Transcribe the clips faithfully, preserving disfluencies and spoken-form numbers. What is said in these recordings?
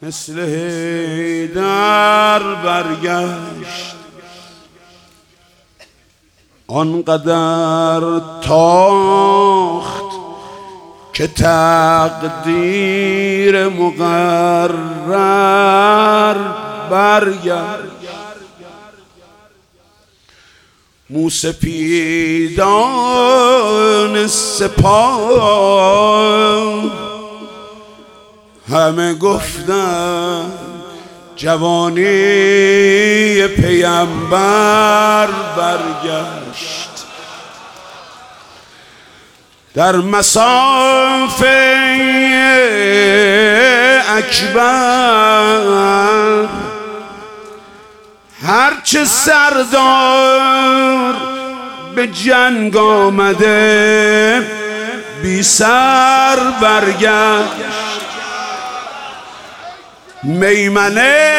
مثل حیدر برگشت، آنقدر تاخت که تقدیر مقرر برگشت. موسپیدان سپاه همه گفتن جوانی پیامبر برگشت. در مصاف اکبر هرچه سردار به جنگ آمده بی سر برگشت. میمنه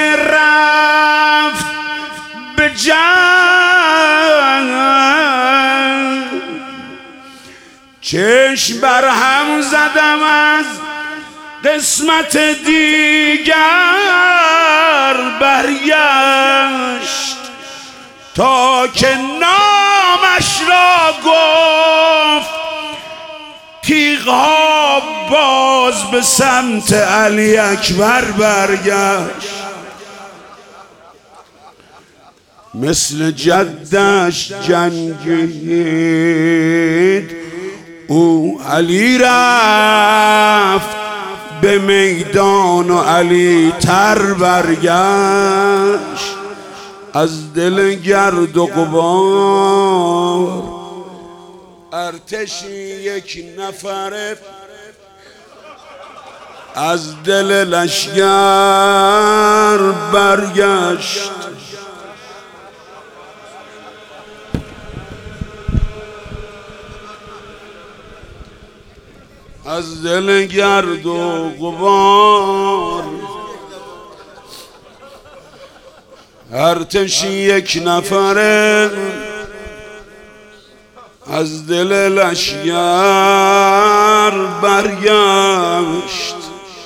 رفت به جنگ، چشم بر هم زدم از قسمت دیگر برگشت، تا که نامش را گفت تیغها باز به سمت علی اکبر برگشت. مثل جدش جنگید او علی رفت به میدان و علی تر برگشت. از دل گرد و غبار ارتشی یک نفره از دل لشگر برگشت. از دل گرد و غبار ارتشی یک نفره از دل لشگر برگشت.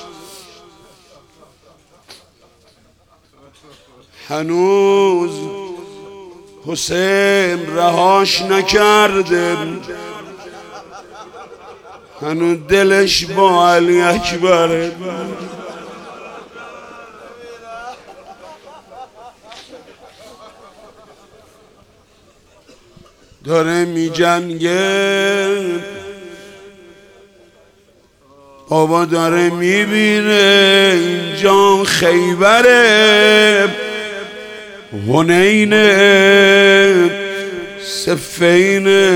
هنوز حسین رهاش نکرده، هنوز دلش با علی اکبره. داره می جنگه، بابا داره می بینه اینجا خیبره، حنینه، صفینه،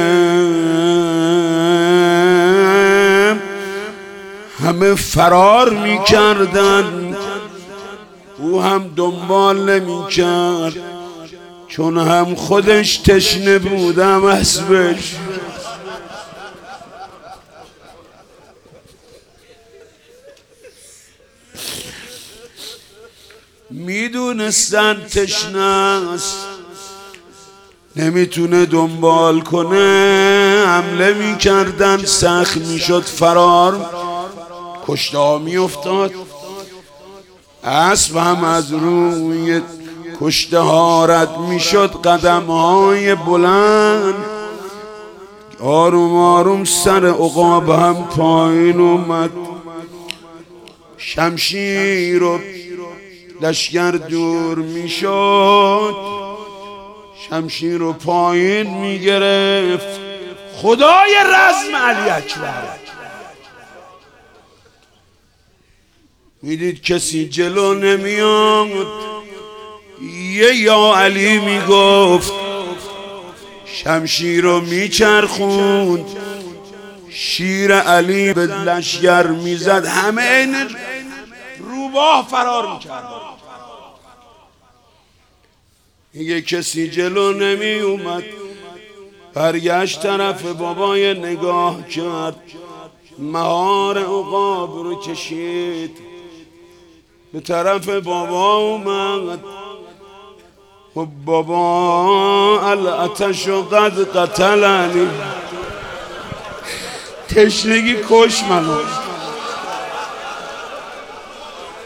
همه فرار می کردن، او هم دنبال نمی کرد، چون هم خودش تشنه بودم اسبش. میدونستن تشنه است، نمیتونه دنبال کنه، حمله میکردن، سخت میشد فرار، کشته ها میافتاد، اسب هم از روی کشته ها رد میشد، قدم های بلند، آروم آروم سر عقاب هم پایین اومد. شمشیر و لشگر دور میشد، شمشیر رو پایین میگرفت. خدای رزم علی اکبر میدید کسی جلو نمیاد، یه یا علی میگفت، شمشیر رو میچرخوند، شیر علی به لشگر میزد، همه این روباه فرار میکرد. یه کسی جلو نمی اومد، برگشت طرف بابای نگاه کرد، مهار عقاب رو کشید به طرف بابا اومد و بابا العطش قد قتلنی، تشنگی کش منو.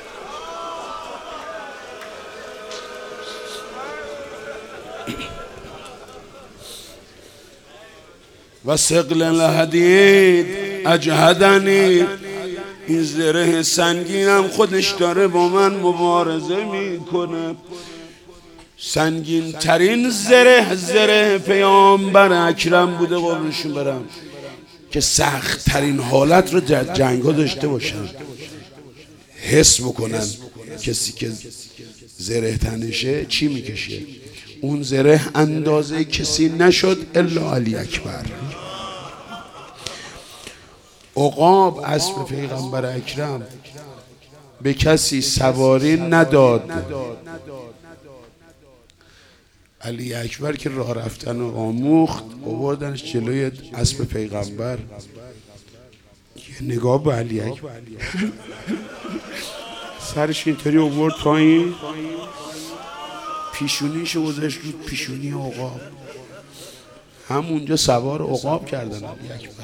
و ثقل الحدید اجهدنی. این زره سنگینم خودش داره با من مبارزه میکنه. سنگین ترین زره زره پیامبر اکرم بوده قربونشون برم که سخت ترین حالت رو در جنگ ها داشته باشن، حس بکنن کسی که زره تنشه چی میکشه. اون زره اندازه کسی نشد الا علی اکبر. عقاب اسب پیغمبر اکرم به کسی سواری نداد. علی اکبر که راه رفتن رو آموخت آوردنش جلوی اسب پیغمبر. یه نگاه به علی اکبر، سرش اینطوری آورد پایین، پیشونیشو گذاشت رو پیشونی عقاب. همونجا سوار عقاب کردن علی اکبر.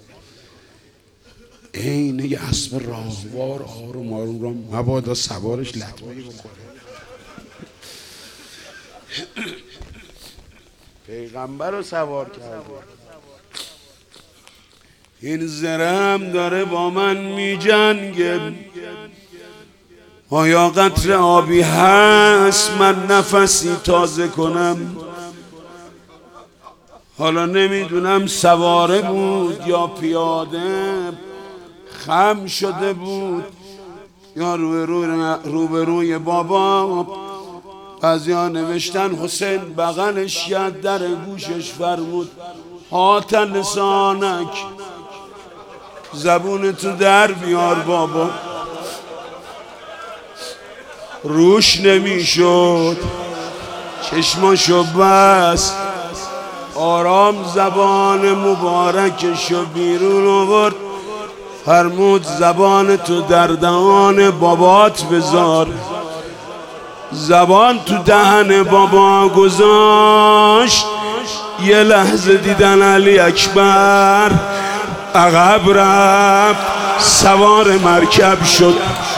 عین یه اسب راهوار آروم آروم را مبادا سوارش لطمه‌ای بخوره. پیغمبر رو سوار کرده. این زرم داره با من می جنگه. آیا قطر آبی هست من نفسی تازه کنم؟ حالا نمیدونم سواره بود یا پیاده، خم شده بود یا روی روی رو به روی بابا. بعضیا نوشتن حسین بغلش ید در گوشش فرمود هات لسانک، زبون تو در بیار بابا. روش نمیشد، چشماشو بست، آرام زبان مبارکشو بیرون آورد، فرمود زبان تو در دهان بابات بذار. زبان تو دهن بابا گذاشت. یه لحظه دیدن علی اکبر عقب رفت، سوار مرکب شد.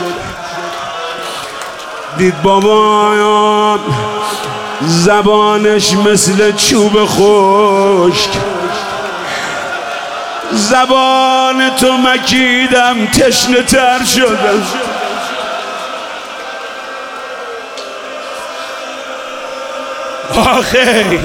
دید بابا زبانش مثل چوب خشک. زبان تو مکیدم تشنه تر شدم. آخه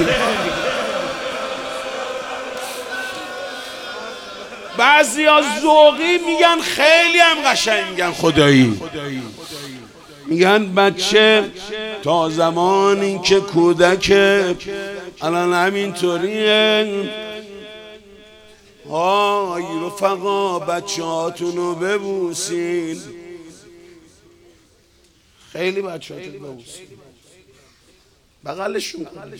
بعضی ها ذوقی میگن، خیلی هم قشنگ میگن خدایی. میگن بچه تا زمانی که کودکه الان همینطوریه. آی رفقا بچه هاتونو ببوسین، خیلی بچه هاتونو ببوسین، بغلشون کنین.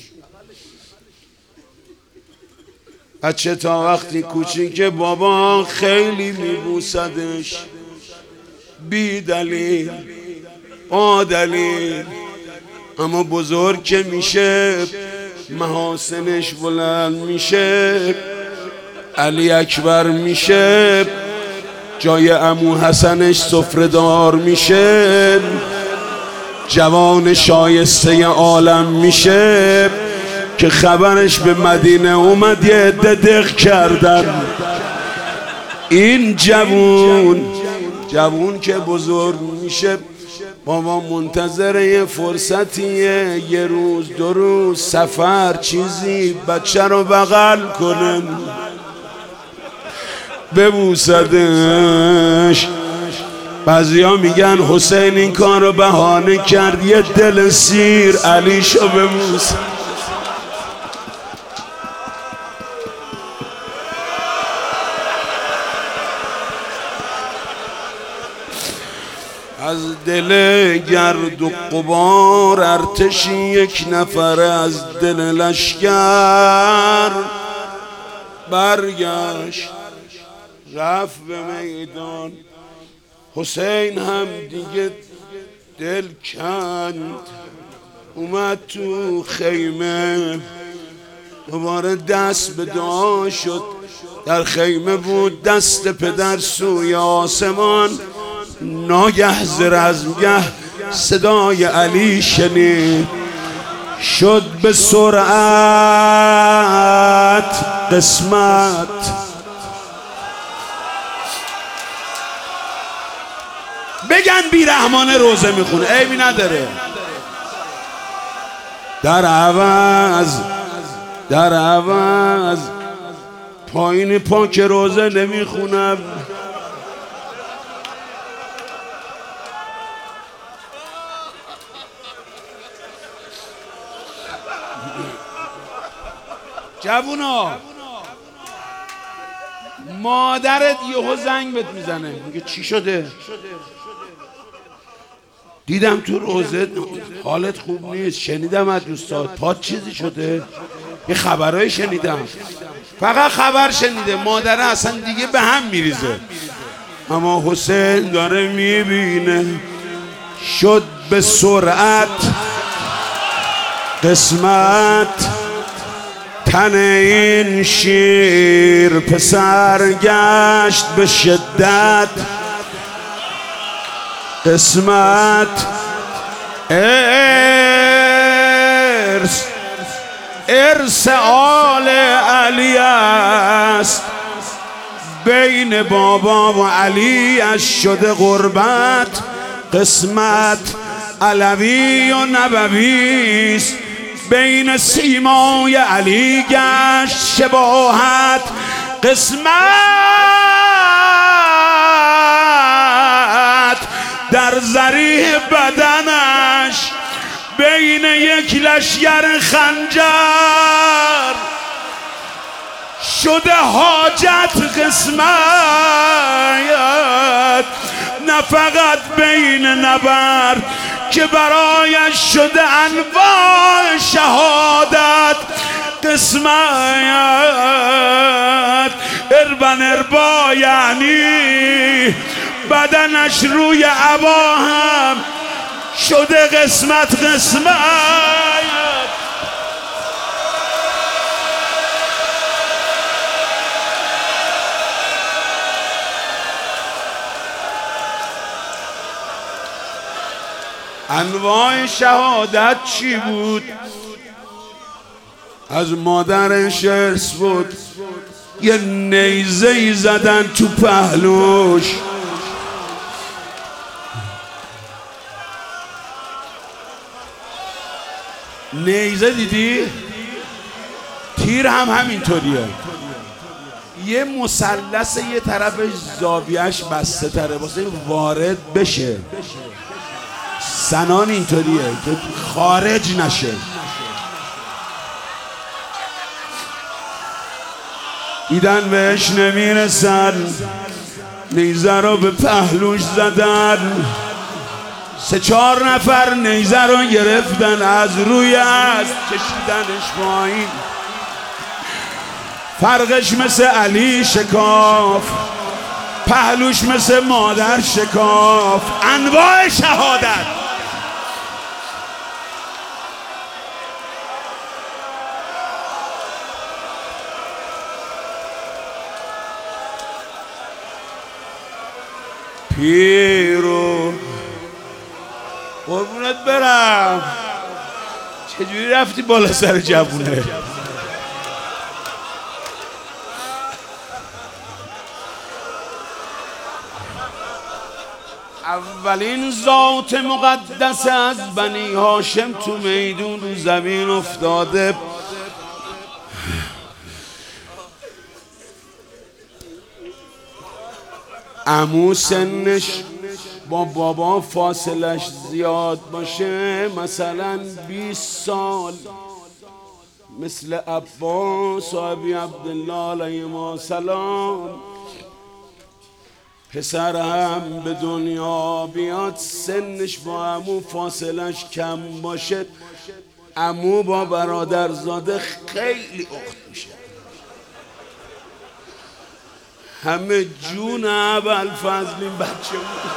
بچه تا وقتی کوچیکه بابا خیلی میبوسدش، بی دلیل با دلیل. اما بزرگ که میشه محاسنش بلند میشه، علی اکبر میشه، جای عمو حسنش سفره‌دار میشه، جوان شایسته عالم میشه که خبرش به مدینه اومد. یه عده دق کردن این جوون جوون که بزرگ میشه بابا منتظر یه فرصتیه، یه روز دو روز سفر چیزی بچه رو بغل کنه ببوسدش. بعضی ها میگن حسین این کار رو بهانه کرد یه دل سیر علیشو ببوس. از دل گرد و غبار ارتشی یک نفره از دل لشکر برگشت رفت به میدان. حسین هم دیگه دل کند اومد تو خیمه، دوباره دست به دعا شد. در خیمه بود دست پدر سوی آسمان. ناگه ز رزمگه صدای علی شنید، شد به سرعت قسمت بگن بیرحمانه روزه میخونه، عیبی نداره. در عوض در عوض پایین پا که روزه نمیخونم، جوونا مادرت یهو زنگ بهت میزنه میگه چی شده؟ دیدم تو روزه حالت خوب نیست، شنیدم از دوستات پات چیزی شده، یه خبرهای شنیدم. فقط خبر شنیده، مادره اصلا دیگه به هم میریزه. اما حسین داره میبینه شد به سرعت قسمت تن این شیر، پسر گشت به شدت قسمت. ارث ارث آل علی است، بین بابا و علی اش شده غربت قسمت. علوی و نبوی است، بین سیمای علی گشت شباهت قسمت. در ضریح بدنش بین یک لشگر خنجر شده حاجت قسمت. نه فقط بین نبر که برایش شده انواع شهادت قسمت. اربن اربا یعنی بدنش روی عبا هم شده قسمت قسمت. انواع شهادت چی بود؟ از مادرش ارث بود، یه نیزه‌ای زدن تو پهلوش، نیزه دیدی؟ تیر هم همینطوریه، یه مثلث یه طرفش زاویه‌اش بسته تره واسه وارد بشه. سنان اینطوریه که خارج نشه. دیدن بهش نمیرسن، نیزه رو به پهلوش زدن. سه چهار نفر نیزه رو گرفتن، از روی اسب کشیدنش پایین. فرقش مثل علی شکاف، پهلوش مثل مادر شکاف. انواع شهادت. پیرو قربونت برم، چجوری رفتی بالا سر جوونه؟ اولین ذات مقدس از بنی هاشم تو میدون رو زمین افتاده. عمو سنش با بابا فاصلش زیاد باشه، مثلا بیست سال، مثل عباس و ابی عبدالله علیهم السلام. پسر هم به دنیا بیاد، سنش با عمو فاصلش کم باشه، عمو با برادرزاده خیلی اخت میشه. همه جون ابوالفضل این بچه بود.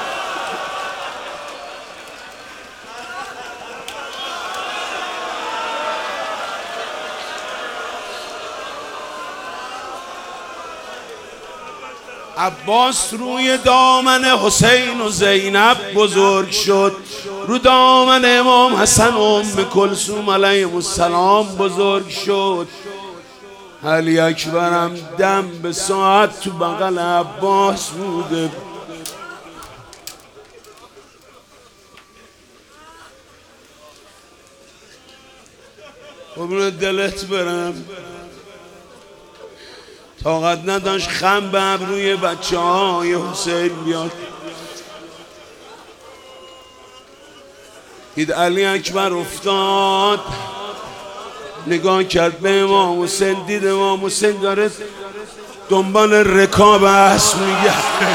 عباس روی دامن حسین و زینب بزرگ شد، رو دامن امام حسن و ام کلثوم علیهم السلام بزرگ شد. علی اکبرم دم به ساعت تو بغل عباس بوده. قربون دلت برم، طاقت نداشت خم به ابروی بچه های حسین بیاد. دید علی اکبر افتاد، نگاه کرد به امام حسین، دید امام حسین داره دنبال رکاب اسب میگرده.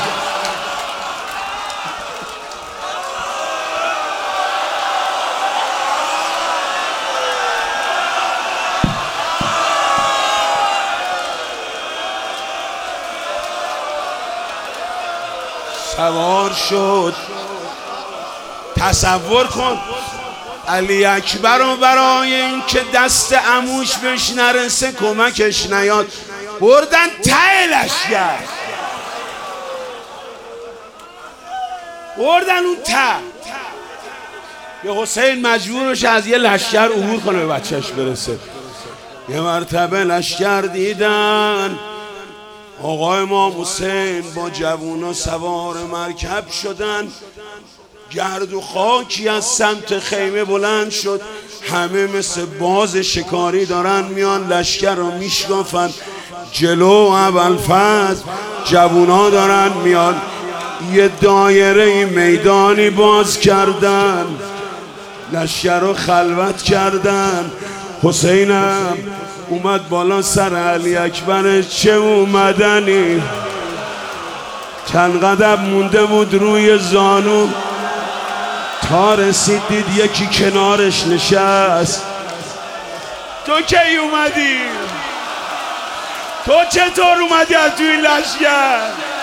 سوار شد. تصور کن علی اکبر رو برای این که دست عموش بهش نرسه کمکش نیاد بردن ته لشگر، بردن اون ته. یه حسین مجبورش از یه لشگر عبور کنه به بچهش برسه. یه مرتبه لشگر دیدن آقای امام حسین با جوونا سوار مرکب شدن، گرد و خاکی از سمت خیمه بلند شد، همه مثل باز شکاری دارن میان لشکر رو میشکافن. جلو ابوالفضل جوونا دارن میان، یه دایره میدانی باز کردن، لشکر رو خلوت کردن. حسینم اومد بالا سر علی اکبر، چه اومدنی، چند قدم مونده بود روی زانو، تا رسید دید یکی کنارش نشست. تو کی اومدی؟ تو چطور اومدی از توی لشگر؟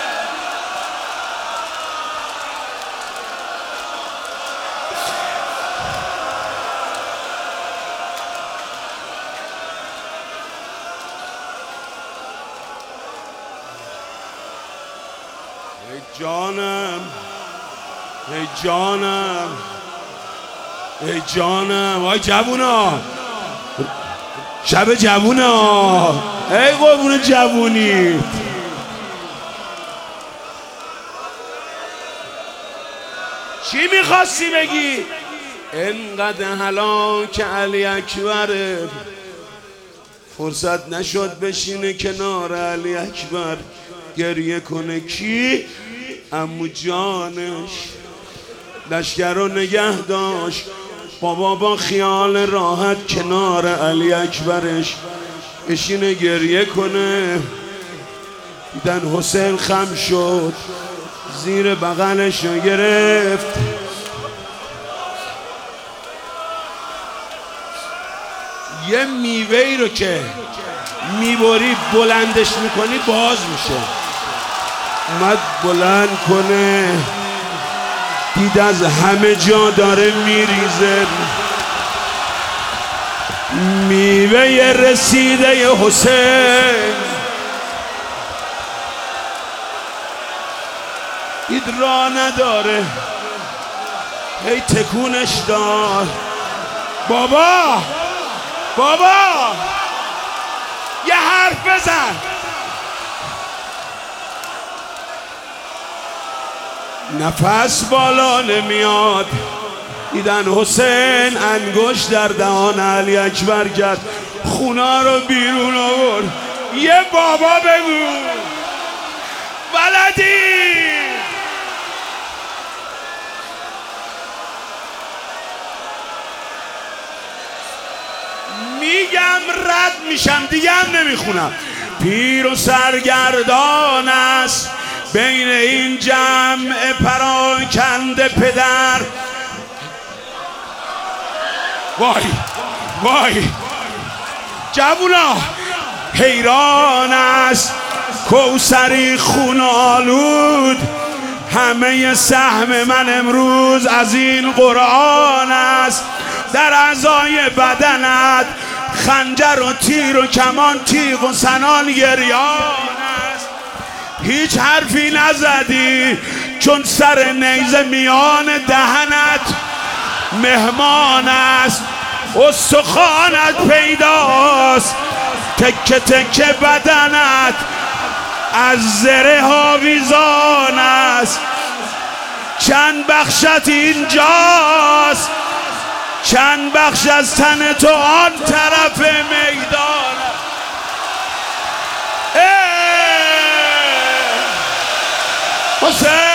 ای جانم، ای جانم، ای جانم، آی جوونا، شب جوونا، ای قربون جوونی. چی میخواستی بگی؟ انقدر هلاک علی اکبر فرصت نشد بشینه کنار علی اکبر گریه کنه. کی؟ عمو جانش لشگر رو نگه داشت. بابا با خیال راحت کنار علی اکبرش بشینه گریه کنه. دیدن حسین خم شد، زیر بغلش رو گرفت، یه میوهی رو که میبری بلندش میکنی باز میشه. اومد بلند کنه، دید از همه جا داره میریزه میوه رسیده حسین. دید راه نداره، هی تکونش داد. بابا بابا یه حرف بزن. نفس بالا نمیاد. دیدن حسین انگشت در دهان علی اکبر کرد، خونا رو بیرون آورد. یه بابا بگو بلدی. میگم رد میشم دیگه هم نمیخونم. پیر و سرگردان است بین این جمع پراکنده پدر. وای وای جوونا حیران است کوثری خون آلود. همه سهم من امروز از این قرآن است. در اعضای بدنت خنجر و تیر و کمان تیغ و سنان گریان است. هیچ حرفی نزدی چون سر نیزه میان دهنت مهمان است. استخوانت پیداست تکه تکه بدنت از زره آویزان است. چند بخشت اینجاست، چند بخش از تن تو آن طرف میدان. حسین